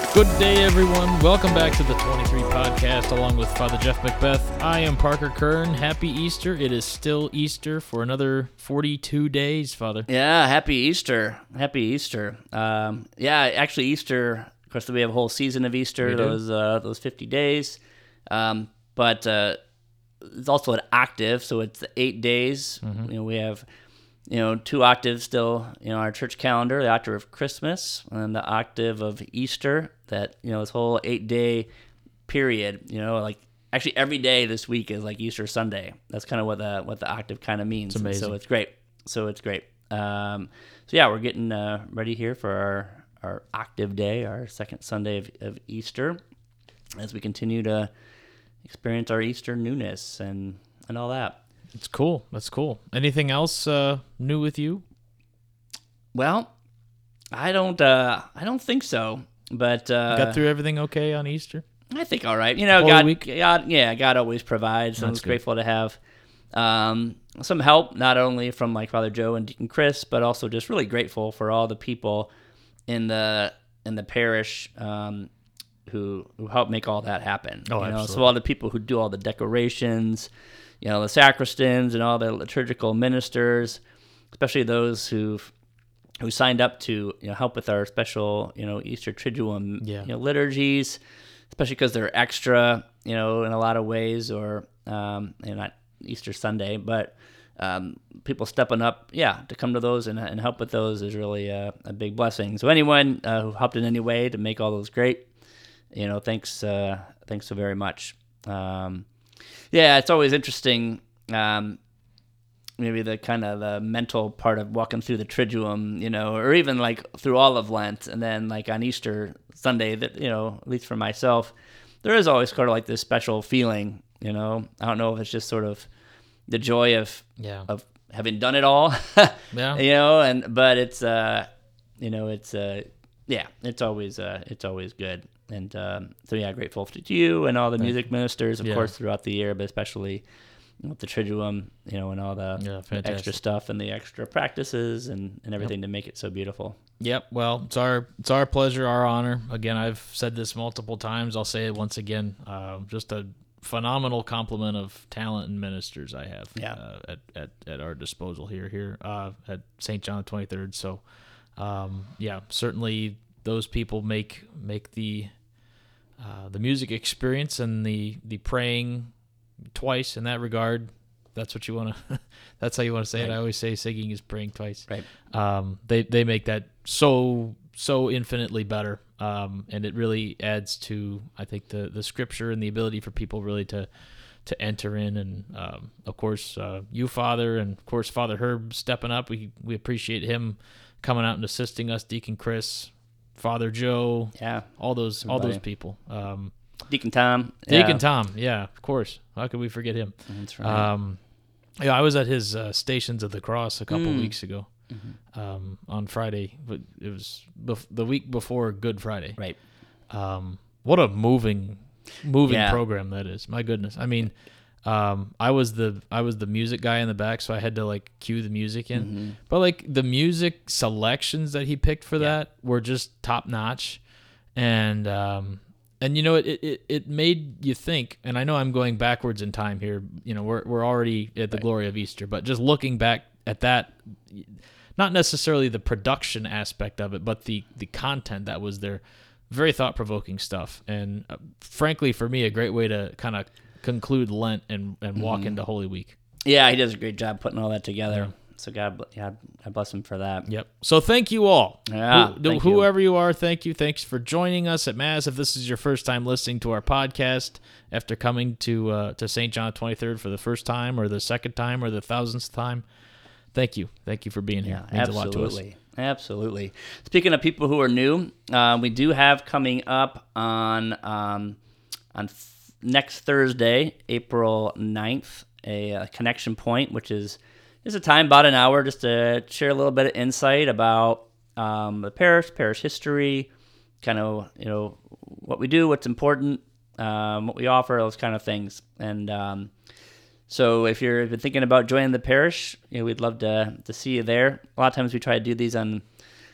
Good day, everyone. Welcome back to the 23 podcast, along with Father Jeff Macbeth. I am Parker Kern. Happy Easter. It is still Easter for another 42 days, Father. Yeah, happy Easter. Happy Easter. Actually, Easter, of course, we have a whole season of Easter, those 50 days. But it's also an octave, so it's 8 days. Mm-hmm. We have 2 octaves still in our church calendar, the octave of Christmas and the octave of Easter, that, this whole 8-day period, actually every day this week is like Easter Sunday. That's kind of what the octave kind of means. It's amazing. So it's great. We're getting ready here for our octave day, our second Sunday of Easter, as we continue to experience our Easter newness and all that. It's cool. That's cool. Anything else new with you? Well, I don't think so. But got through everything okay on Easter? I think all right. God always provides. So I'm grateful to have some help, not only from like Father Joe and Deacon Chris, but also just really grateful for all the people in the parish who help make all that happen. Oh, absolutely. So all the people who do all the decorations, the sacristans and all the liturgical ministers, especially those who signed up to help with our special Easter Triduum liturgies, especially because they're extra in a lot of ways, or not Easter Sunday, but people stepping up to come to those and help with those is really a big blessing. So anyone who helped in any way to make all those great, thanks so very much. It's always interesting. Maybe the kind of the mental part of walking through the Triduum, or even like through all of Lent, and then like on Easter Sunday, that at least for myself, there is always kind of like this special feeling. I don't know if it's just sort of the joy of having done it all, but it's it's always good, and grateful to you and all the music ministers, of course, throughout the year, but especially with the Triduum, and all the extra stuff and the extra practices and everything to make it so beautiful. Yep. Well, it's our pleasure, our honor. Again, I've said this multiple times. I'll say it once again. Just a phenomenal complement of talent and ministers I have at our disposal here at St. John the 23rd. So, certainly those people make the music experience and the praying twice in that regard. That's what you want to. That's how you want to say it. I always say singing is praying twice. Right. They make that so infinitely better, and it really adds to, I think, the scripture and the ability for people really to enter in. And of course, you, Father, and of course Father Herb stepping up. We appreciate him coming out and assisting us. Deacon Chris, Father Joe, all those people. Deacon Tom. Of course. How could we forget him? That's right. I was at his Stations of the Cross a couple weeks ago, on Friday. But it was the week before Good Friday. Right. What a moving program that is. My goodness. I mean, I was the music guy in the back, so I had to like cue the music in. Mm-hmm. But like the music selections that he picked for that were just top notch, and it made you think. And I know I'm going backwards in time here. We're already at the glory of Easter, but just looking back at that, not necessarily the production aspect of it, but the content that was there, very thought provoking stuff, and frankly for me a great way to kind of conclude Lent and walk into Holy Week. Yeah, he does a great job putting all that together. Yeah. So God bless him for that. Yep. So thank you all. Yeah, whoever you are, thank you. Thanks for joining us at Mass. If this is your first time listening to our podcast after coming to St. John 23rd for the first time or the second time or the 1000th time, thank you. Thank you for being here. It means a lot to us. Absolutely. Speaking of people who are new, we do have coming up on next Thursday, April 9th, a connection point, which is a time about an hour just to share a little bit of insight about the parish history, kind of, what we do, what's important, what we offer, those kind of things. And so if you've been thinking about joining the parish, we'd love to see you there. A lot of times we try to do these on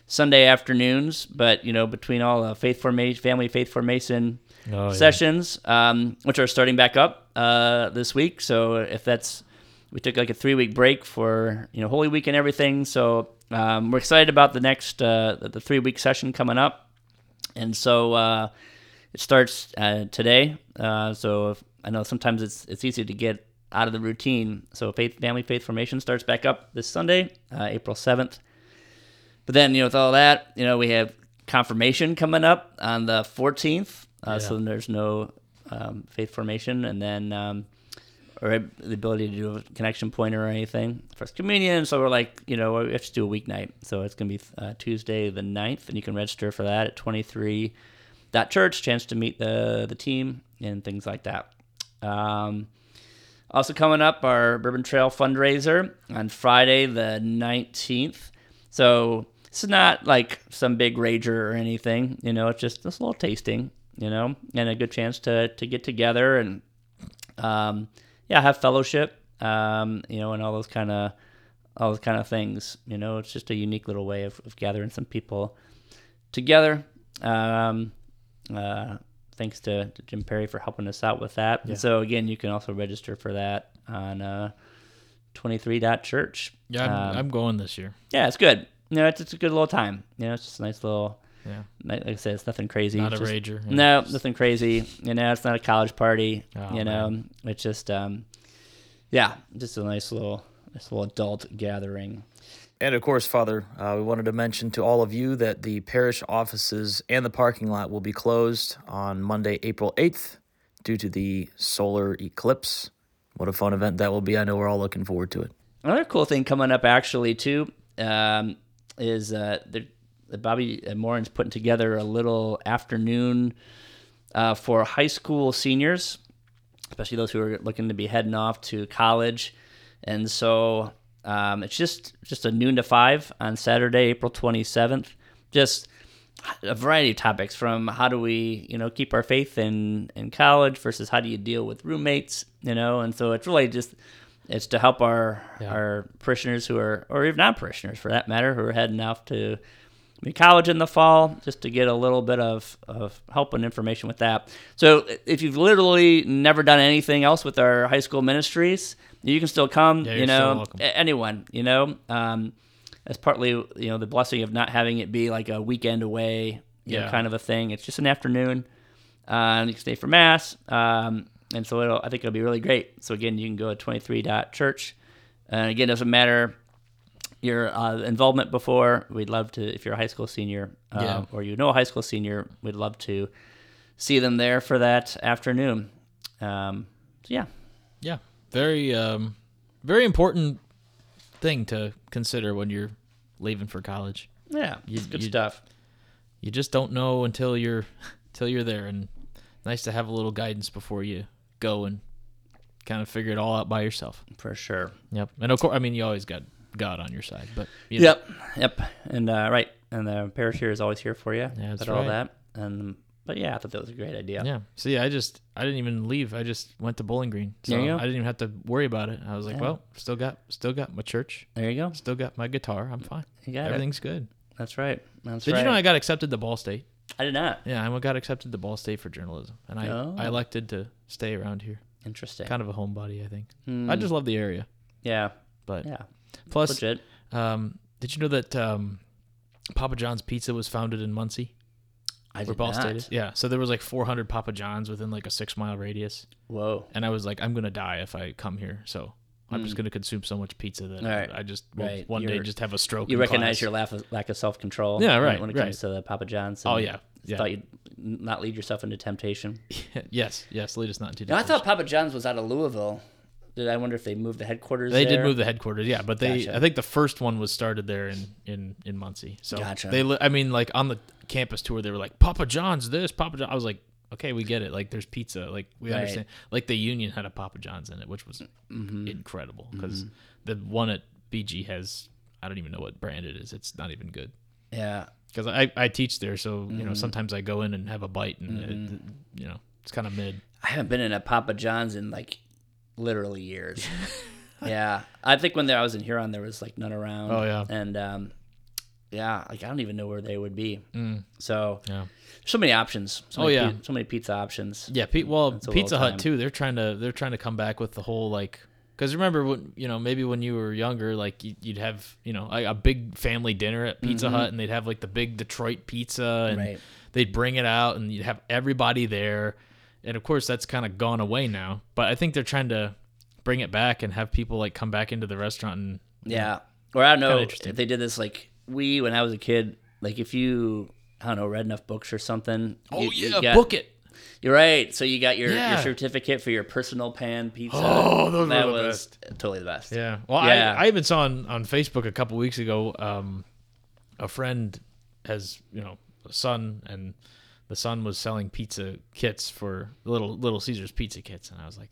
Sunday afternoons, but between all the family faith formation sessions, which are starting back up this week. So we took like a 3-week break for Holy Week and everything. So we're excited about the next the 3-week session coming up, and so it starts today. So I know sometimes it's easy to get out of the routine. So family faith formation starts back up this Sunday, April 7th. But then with all that, we have confirmation coming up on the 14th. So then there's no faith formation, and then or the ability to do a connection pointer or anything. First communion, so we're like, we have to do a weeknight. So it's going to be Tuesday the 9th, and you can register for that at 23.church, chance to meet the team and things like that. Also coming up, our Bourbon Trail fundraiser on Friday the 19th. So it's not like some big rager or anything, it's just a little tasting, and a good chance to get together and have fellowship, and all those kind of things. It's just a unique little way of gathering some people together. Thanks to Jim Perry for helping us out with that. Yeah. So again, you can also register for that on 23.church. Yeah, I'm going this year. Yeah, it's good. It's a good little time. It's just a nice little. Yeah. Like I said, it's nothing crazy. Not a rager. Yeah. No, nothing crazy. It's not a college party. Oh, man. It's just just a nice little adult gathering. And of course, Father, we wanted to mention to all of you that the parish offices and the parking lot will be closed on Monday, April 8th, due to the solar eclipse. What a fun event that will be. I know we're all looking forward to it. Another cool thing coming up, actually, too, is Bobby Morin's putting together a little afternoon for high school seniors, especially those who are looking to be heading off to college. And so it's just a noon to 5 on Saturday, April 27th. Just a variety of topics, from how do we, keep our faith in college versus how do you deal with roommates, and so it's really it's to help our parishioners who are, or even non-parishioners for that matter, who are heading off to college in the fall, just to get a little bit of help and information with that. So if you've literally never done anything else with our high school ministries, you can still come, you're still welcome. Anyone, as partly, the blessing of not having it be like a weekend away, kind of a thing. It's just an afternoon, and you can stay for mass, and so I think it'll be really great. So again, you can go to 23.church, and again, it doesn't matter your involvement before. We'd love to, if you're a high school senior, or a high school senior, we'd love to see them there for that afternoon. Yeah, very very important thing to consider when you're leaving for college. Yeah, it's good stuff. You just don't know until you're there, and nice to have a little guidance before you go and kind of figure it all out by yourself. For sure. Yep. And of course, you always got God on your side, but Yep. And right, and the parish here is always here for you. Yeah, that's all right. that. And but I thought that was a great idea. Yeah. So I didn't even leave. I just went to Bowling Green. So there you go. I didn't even have to worry about it. I was like, well, still got my church. There you go. Still got my guitar. I'm fine. Everything's good. That's right. Did you know I got accepted to Ball State? I did not. Yeah, I got accepted to Ball State for journalism, and I elected to stay around here. Interesting. Kind of a homebody, I think. I just love the area. Yeah. But yeah. Plus, legit. Did you know that Papa John's Pizza was founded in Muncie? Where Ball State is? Yeah. So there was like 400 Papa John's within like a 6-mile radius. Whoa. And I was like, I'm gonna die if I come here. So I'm just gonna consume so much pizza that I just one day just have a stroke. You recognize your lack of self-control. Yeah, right. When it comes to the Papa John's. Oh yeah. Thought you'd not lead yourself into temptation. Yes. Lead us not into temptation. Now, I thought Papa John's was out of Louisville. I wonder if they moved the headquarters They there? did move the headquarters, yeah. But Gotcha. I think the first one was started there in Muncie. So Gotcha. like on the campus tour, they were like, Papa John's this, Papa John. I was like, okay, we get it. Like there's pizza. Like we understand. Like the Union had a Papa John's in it, which was incredible because the one at BG has, I don't even know what brand it is. It's not even good. Yeah. Because I teach there, so sometimes I go in and have a bite, and it's kind of mid. I haven't been in a Papa John's in like literally years. Yeah, I think when I was in Huron, there was like none around. Oh yeah, and yeah, like I don't even know where they would be. So Yeah. so many options. So many pizza options. Yeah, It's a Pizza little Hut time. too. They're trying to come back with the whole like, because remember when maybe when you were younger, like you'd have a big family dinner at Pizza Hut, and they'd have like the big Detroit pizza, and Right. they'd bring it out, and you'd have everybody there, and of course that's kind of gone away now. But I think they're trying to bring it back and have people like come back into the restaurant and Yeah. Or I don't know Kinda interesting. if they did this like when I was a kid, like if you, I don't know, read enough books or something. you got- book it. You're right. So you got your Yeah. certificate for your personal pan pizza. Oh, those that were the was totally the best. Yeah. Well, Yeah. I even saw on Facebook a couple weeks ago, a friend has, a son, and the son was selling pizza kits for Little Caesars pizza kits. And I was like,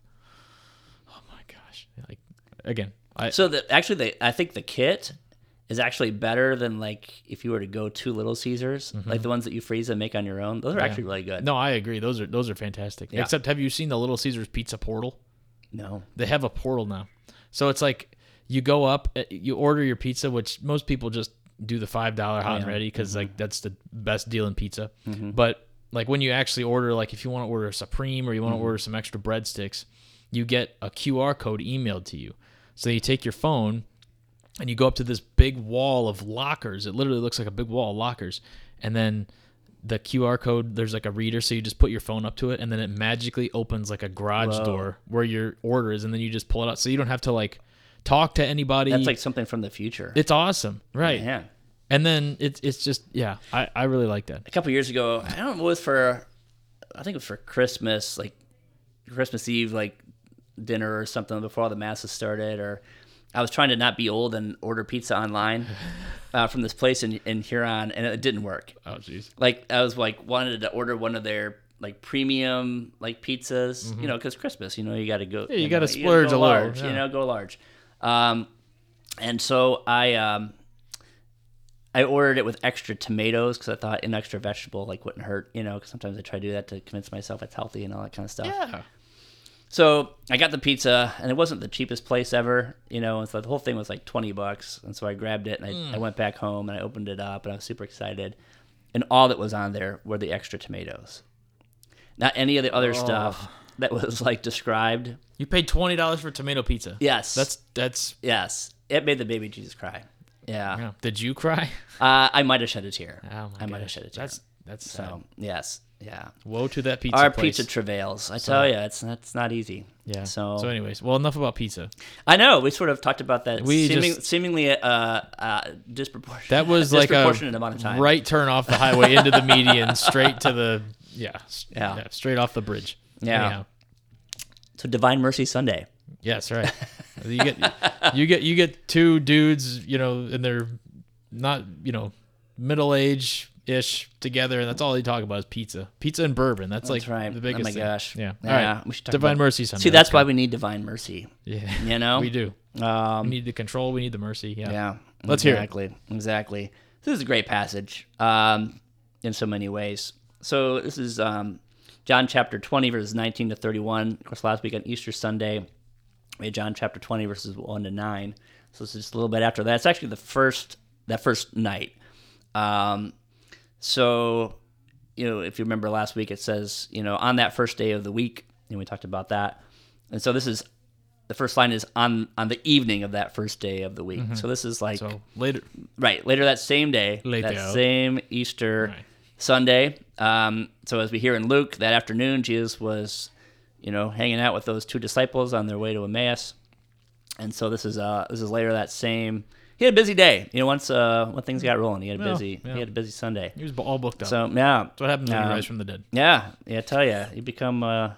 oh my gosh. Like, again, I think the kit is actually better than like if you were to go to Little Caesars, like the ones that you freeze and make on your own. Those are actually really good. no, I agree. Those are fantastic. Yeah. Except, have you seen the Little Caesars pizza portal? No. They have a portal now. So it's like you go up, you order your pizza, which most people just do the $5 hot and ready because like that's the best deal in pizza. But like when you actually order, like if you want to order a Supreme or you want to order some extra breadsticks, you get a QR code emailed to you. So you take your phone and you go up to this big wall of lockers. It literally looks like a big wall of lockers. And then the QR code, there's like a reader, so you just put your phone up to it, and then it magically opens like a garage door where your order is, and then you just pull it out. So you don't have to like talk to anybody. That's like something from the future. It's awesome, right? Man. And then it's just I really like that. A couple years ago, I don't know, I think it was for Christmas, like Christmas Eve, like dinner or something before all the masses started, or I was trying to not be old and order pizza online from this place in Huron, and it didn't work. Oh, jeez. Like I was like wanted to order one of their like premium like pizzas, because Christmas, you got to go. Yeah, you got to splurge go a little. large, Yeah. go large. And so I ordered it with extra tomatoes because I thought an extra vegetable like wouldn't hurt, because sometimes I try to do that to convince myself it's healthy and all that kind of stuff. Yeah. So I got the pizza, and it wasn't the cheapest place ever, and so the whole thing was like $20. And so I grabbed it, and I went back home, and I opened it up, and I was super excited. And all that was on there were the extra tomatoes. Not any of the other stuff that was like described. You paid $20 for tomato pizza. Yes. That's Yes. It made the baby Jesus cry. Yeah. yeah. Did you cry? I might have shed a tear. Oh my I might have gosh. shed a tear. That's sad. So, yes. Yeah. Woe to that pizza Our place. pizza travails. I tell you, it's not easy. Yeah. So anyways, well, enough about pizza. I know we sort of talked about that. We Seemingly disproportionate. That was like a disproportionate amount of time. right turn off the highway into the median, straight to the straight off the bridge. Yeah. Anyhow. So Divine Mercy Sunday. Yes, right. You get two dudes, and they're not, middle age ish together, and that's all they talk about is pizza and bourbon. That's like right. the biggest. Oh my thing. gosh. Yeah. Yeah. All right. We should talk Divine about- Mercy Sunday. See, that's why we need Divine Mercy. Yeah. We do. We need the control. We need the mercy. Yeah. Yeah. Let's hear it. Exactly. This is a great passage in so many ways. So this is John chapter 20, verses 19 to 31. Of course, last week on Easter Sunday, we had John chapter 20, verses 1 to 9. So it's just a little bit after that. It's actually that first night. So, if you remember last week, it says, on that first day of the week, and we talked about that. And so this is, the first line is on the evening of that first day of the week. So this is like, So later. later that same day, Later. that same Easter Right. Sunday. So as we hear in Luke, that afternoon, Jesus was, hanging out with those two disciples on their way to Emmaus. And so this is later that same. He had a busy day. Once when things got rolling, he had a busy Sunday. He was all booked up. So yeah, That's what happens when you rise from the dead. yeah, I tell you, you become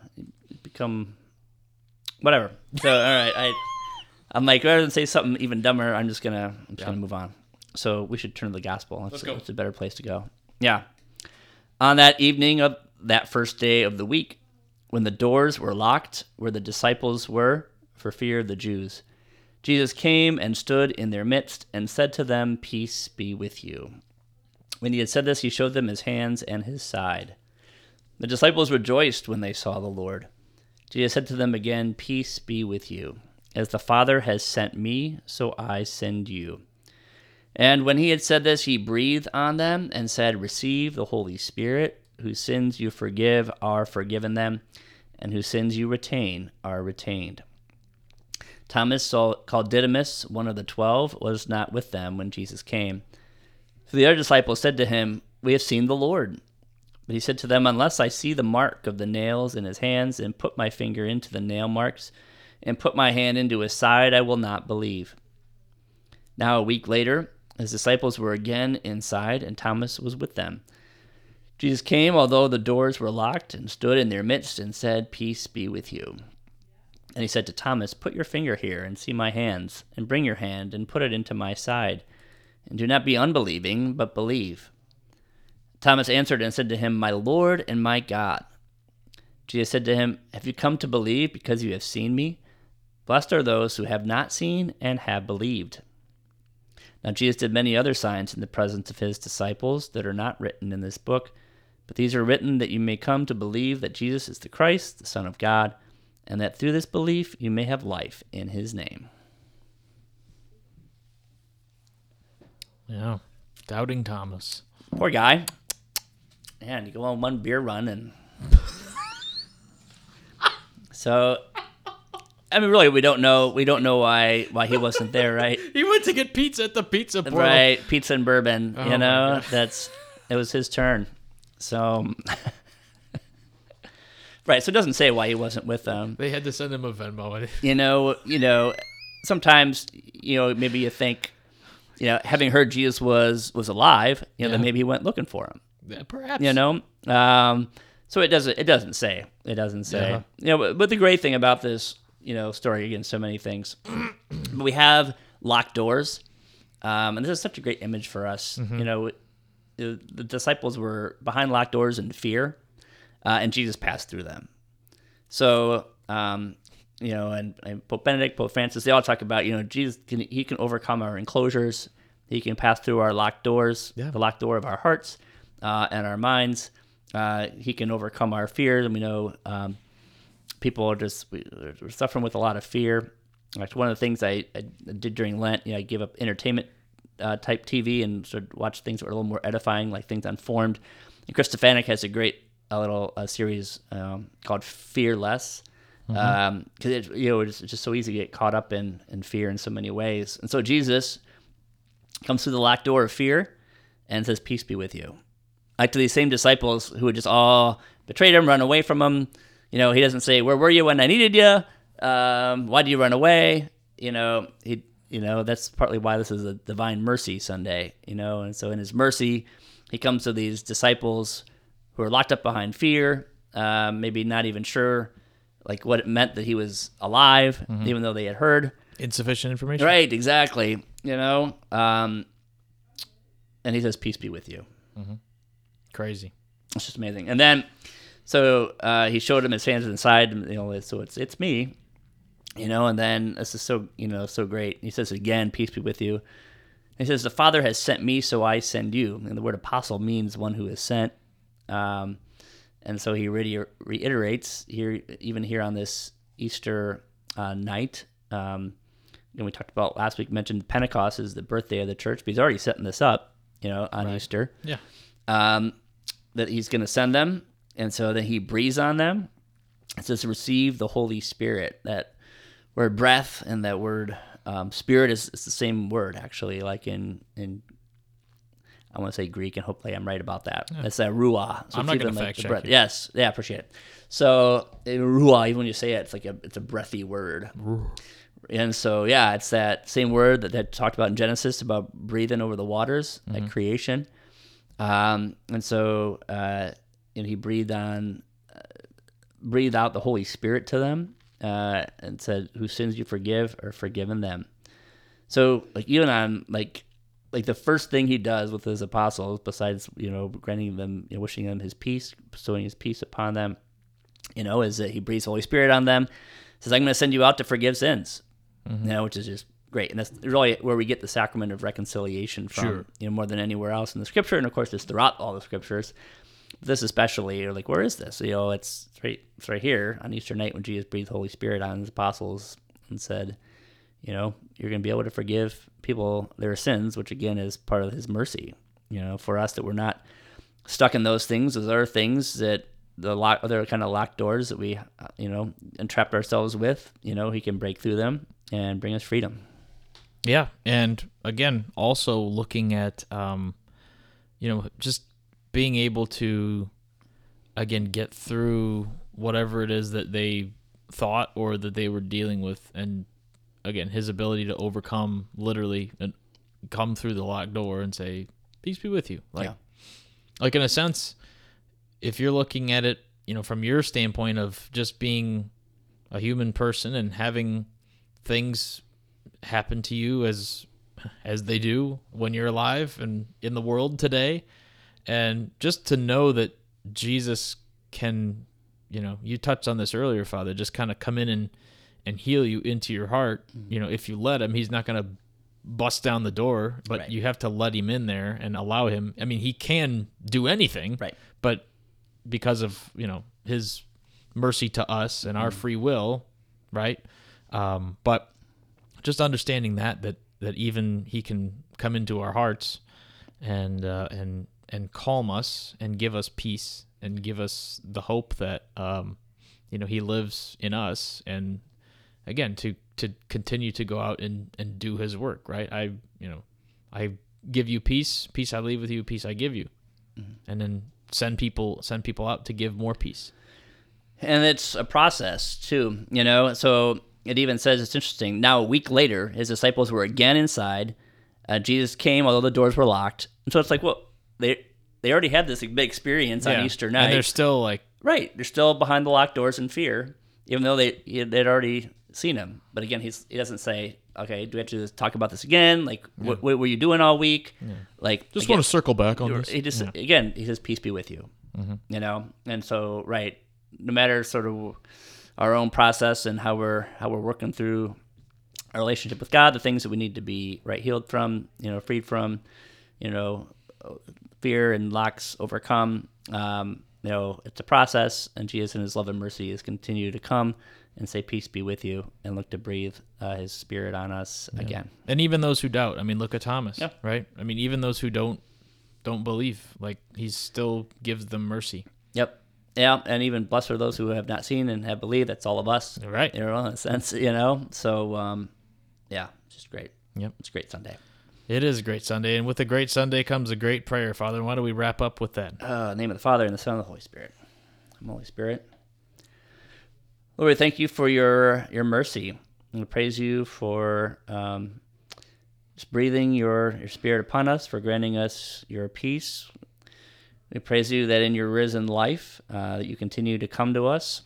whatever. So all right, I'm like, rather than say something even dumber, I'm just gonna move on. So we should turn to the gospel. Let's go. It's a better place to go. Yeah. On that evening of that first day of the week, when the doors were locked where the disciples were for fear of the Jews, Jesus came and stood in their midst and said to them, "Peace be with you." When he had said this, he showed them his hands and his side. The disciples rejoiced when they saw the Lord. Jesus said to them again, "Peace be with you. As the Father has sent me, so I send you." And when he had said this, he breathed on them and said, "Receive the Holy Spirit. Whose sins you forgive are forgiven them, and whose sins you retain are retained." Thomas, called Didymus, one of the 12, was not with them when Jesus came. So the other disciples said to him, "We have seen the Lord." But he said to them, "Unless I see the mark of the nails in his hands, and put my finger into the nail marks, and put my hand into his side, I will not believe." Now a week later, his disciples were again inside, and Thomas was with them. Jesus came, although the doors were locked, and stood in their midst and said, "Peace be with you." And he said to Thomas, "Put your finger here and see my hands, and bring your hand and put it into my side. And do not be unbelieving, but believe." Thomas answered and said to him, "My Lord and my God." Jesus said to him, "Have you come to believe because you have seen me? Blessed are those who have not seen and have believed." Now Jesus did many other signs in the presence of his disciples that are not written in this book, but these are written that you may come to believe that Jesus is the Christ, the Son of God, and that through this belief you may have life in his name. Yeah. Doubting Thomas. Poor guy. Man, you go on one beer run and... So, I mean, really, we don't know why he wasn't there, right? He went to get pizza at the pizza portal. Right, pizza and bourbon, Oh you my know? God. It was his turn. So... Right, so it doesn't say why he wasn't with them. They had to send him a Venmo. You know, sometimes, maybe you think, having heard Jesus was alive, then maybe he went looking for him. Yeah, perhaps. So it doesn't say. It doesn't say. But the great thing about this, story, again, so many things. We have locked doors, and this is such a great image for us. Mm-hmm. The disciples were behind locked doors in fear. And Jesus passed through them. So, and Pope Benedict, Pope Francis, they all talk about, Jesus, he can overcome our enclosures. He can pass through our locked doors, the locked door of our hearts and our minds. He can overcome our fears. And we know people are we're suffering with a lot of fear. Like one of the things I did during Lent, I gave up entertainment type TV and sort of watched things that were a little more edifying, like things on Formed. And Chris Stefanik has a great little series called Fearless, because it's just so easy to get caught up in fear in so many ways. And so Jesus comes through the locked door of fear and says, "Peace be with you." Like to these same disciples who had just all betrayed him, run away from him. He doesn't say, "Where were you when I needed you? Why did you run away?" That's partly why this is a Divine Mercy Sunday. And so in his mercy, he comes to these disciples who are locked up behind fear, maybe not even sure like what it meant that he was alive, even though they had heard. Insufficient information. Right, exactly. And he says, "Peace be with you." Mm-hmm. Crazy. It's just amazing. And then, so he showed him his hands inside, so it's me, and then this is so great. He says again, "Peace be with you." He says, "The Father has sent me, so I send you." And the word apostle means one who is sent. And so he reiterates here, even here on this Easter night. We talked about last week, mentioned Pentecost is the birthday of the church, but he's already setting this up, on Easter. Yeah. That he's going to send them. And so then he breathes on them. It says, "Receive the Holy Spirit." That word breath and that word spirit is the same word, actually, like in I want to say Greek, and hopefully I'm right about that. Yeah. It's that ruah. So I'm not going to fact check breath. Yes, yeah, appreciate it. So ruah, even when you say it, it's a breathy word. And so it's that same word that talked about in Genesis about breathing over the waters, like creation. And so he breathed out the Holy Spirit to them, and said, "Whose sins you forgive are forgiven them." So even on the first thing he does with his apostles, besides, granting them, wishing them his peace, bestowing his peace upon them, is that he breathes the Holy Spirit on them. He says, "I'm going to send you out to forgive sins," which is just great. And that's really where we get the sacrament of reconciliation from, more than anywhere else in the scripture. And of course, it's throughout all the scriptures. But this especially, you're like, where is this? It's right here on Easter night when Jesus breathed the Holy Spirit on his apostles and said, you're going to be able to forgive people their sins, which again is part of his mercy, for us, that we're not stuck in those things. Those are things that other kind of locked doors that we, entrapped ourselves with. He can break through them and bring us freedom. Yeah. And again, also looking at, just being able to, again, get through whatever it is that they thought or that they were dealing with. And again, his ability to overcome, literally, and come through the locked door and say, peace be with you. Like in a sense, if you're looking at it, from your standpoint of just being a human person and having things happen to you as they do when you're alive and in the world today, and just to know that Jesus can, you touched on this earlier, Father, just kind of come in and heal you into your heart. If you let him, he's not going to bust down the door, but right. You have to let him in there and allow him. I mean, he can do anything, right? But because of, his mercy to us and our free will, right? But just understanding that even he can come into our hearts and calm us and give us peace and give us the hope that, he lives in us. And again, to continue to go out and do his work, right? I give you peace I leave with you, peace I give you. And then send people out to give more peace. And it's a process too, so it even says, it's interesting, now a week later his disciples were again inside. Jesus came, although the doors were locked. And so it's like, well, they already had this big experience on Easter night, and they're still like, right, they're still behind the locked doors in fear, even though they'd already seen him. But again, he doesn't say, okay, do we have to talk about this again? Like, what were you doing all week? Yeah. Like, just want to circle back on this. He just again, he says, peace be with you. And so, right, no matter sort of our own process and how we're working through our relationship with God, the things that we need to be healed from, freed from, fear and locks overcome. It's a process, and Jesus in his love and mercy is continue to come and say, peace be with you, and look to breathe his spirit on us again. And even those who doubt, look at Thomas, right? Even those who don't believe, like, he still gives them mercy. Yep. Yeah, and even blessed are those who have not seen and have believed. That's all of us, right? In a sense, So, it's just great. Yep, it's a great Sunday. It is a great Sunday, and with a great Sunday comes a great prayer, Father. Why don't we wrap up with that? In the name of the Father, and the Son, and the Holy Spirit. Holy Spirit, Lord, we thank you for your mercy, and we praise you for just breathing your Spirit upon us, for granting us your peace. We praise you that in your risen life, that you continue to come to us.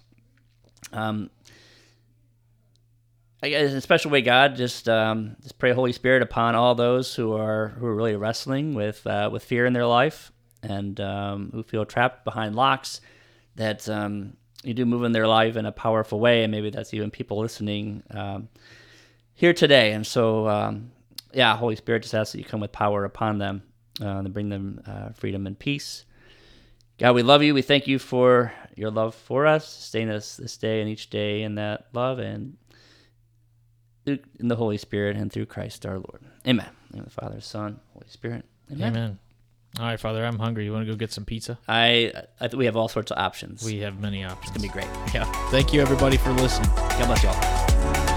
I guess in a special way, God, just pray Holy Spirit upon all those who are really wrestling with fear in their life and who feel trapped behind locks. That you do move in their life in a powerful way, and maybe that's even people listening here today. And so, Holy Spirit, just ask that you come with power upon them and bring them freedom and peace. God, we love you. We thank you for your love for us. Sustain us this day and each day in that love, and in the Holy Spirit, and through Christ our Lord. Amen. In the name of the Father, Son, Holy Spirit. Amen. Amen. All right, Father, I'm hungry. You want to go get some pizza? I think we have all sorts of options. We have many options. It's going to be great. Yeah. Thank you, everybody, for listening. God bless you all.